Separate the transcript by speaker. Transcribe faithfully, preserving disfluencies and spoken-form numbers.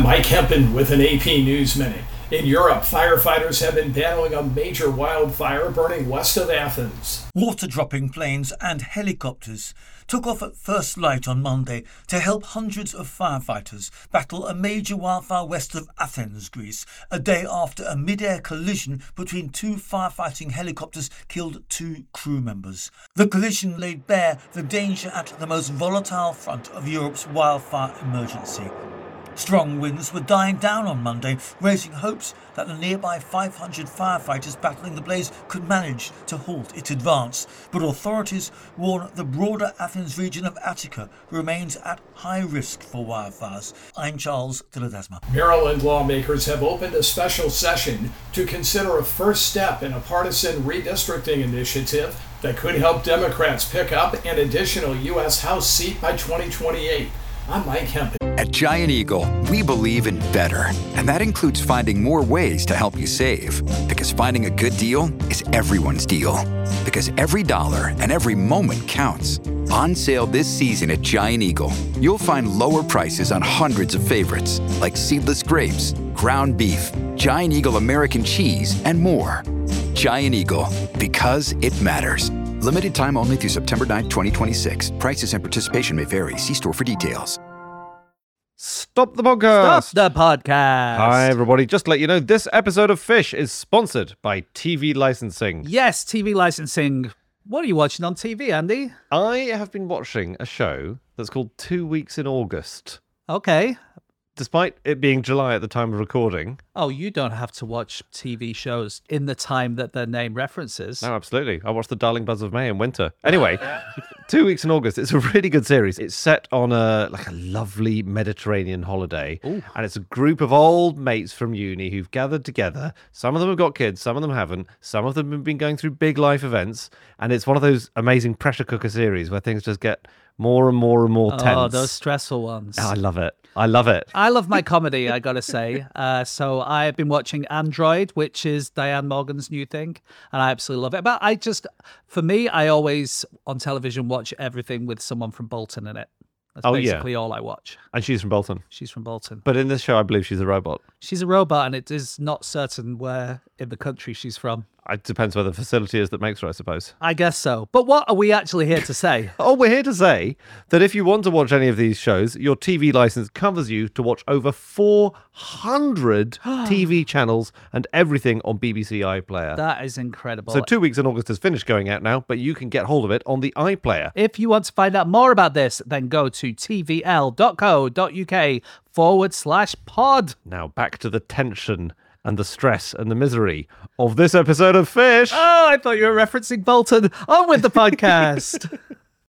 Speaker 1: I'm Mike Hempen with an A P News Minute. In Europe, firefighters have been battling a major wildfire burning west of Athens.
Speaker 2: Water-dropping planes and helicopters took off at first light on Monday to help hundreds of firefighters battle a major wildfire west of Athens, Greece, a day after a mid-air collision between two firefighting helicopters killed two crew members. The collision laid bare the danger at the most volatile front of Europe's wildfire emergency. Strong winds were dying down on Monday, raising hopes that the nearby five hundred firefighters battling the blaze could manage to halt its advance. But authorities warn the broader Athens region of Attica remains at high risk for wildfires. I'm Charles de Ledesma.
Speaker 1: Maryland lawmakers have opened a special session to consider a first step in a partisan redistricting initiative that could help Democrats pick up an additional U S House seat by twenty twenty-eight. I'm Mike Hempen.
Speaker 3: At Giant Eagle, we believe in better, and that includes finding more ways to help you save. Because finding a good deal is everyone's deal. Because every dollar and every moment counts. On sale this season at Giant Eagle, you'll find lower prices on hundreds of favorites, like seedless grapes, ground beef, Giant Eagle American cheese, and more. Giant Eagle, because it matters. Limited time only through September ninth, twenty twenty-six. Prices and participation may vary. See store for details.
Speaker 4: Stop the podcast.
Speaker 5: Stop the podcast.
Speaker 4: Hi, everybody. Just to let you know, this episode of Fish is sponsored by T V licensing.
Speaker 5: Yes, T V licensing. What are you watching on T V, Andy?
Speaker 4: I have been watching a show that's called Two Weeks in August.
Speaker 5: Okay.
Speaker 4: Despite it being July at the time of recording.
Speaker 5: Oh, you don't have to watch T V shows in the time that their name references.
Speaker 4: No, absolutely. I watched The Darling Buzz of May in winter. Anyway, Two Weeks in August. It's a really good series. It's set on a like a lovely Mediterranean holiday.
Speaker 5: Ooh.
Speaker 4: And it's a group of old mates from uni who've gathered together. Some of them have got kids, some of them haven't. Some of them have been going through big life events. And it's one of those amazing pressure cooker series where things just get more and more and more tense.
Speaker 5: Oh, those stressful ones.
Speaker 4: Oh, I love it. I love it.
Speaker 5: I love my comedy, I gotta say. Uh, so I've been watching Android, which is Diane Morgan's new thing, and I absolutely love it. But I just, for me, I always, on television, watch everything with someone from Bolton in it. That's
Speaker 4: Oh, yeah.
Speaker 5: basically all I watch.
Speaker 4: And she's from Bolton.
Speaker 5: She's from Bolton.
Speaker 4: But in this show, I believe she's a robot.
Speaker 5: She's a robot, and it is not certain where in the country she's from.
Speaker 4: It depends where the facility is that makes her, I suppose.
Speaker 5: I guess so. But what are we actually here to say?
Speaker 4: Oh, we're here to say that if you want to watch any of these shows, your T V license covers you to watch over four hundred T V channels and everything on B B C iPlayer.
Speaker 5: That is incredible.
Speaker 4: So Two Weeks in August has finished going out now, but you can get hold of it on the iPlayer.
Speaker 5: If you want to find out more about this, then go to tvl.co.uk forward slash pod.
Speaker 4: Now back to the tension and the stress and the misery of this episode of Fish.
Speaker 5: Oh, I thought you were referencing Bolton. On with the podcast.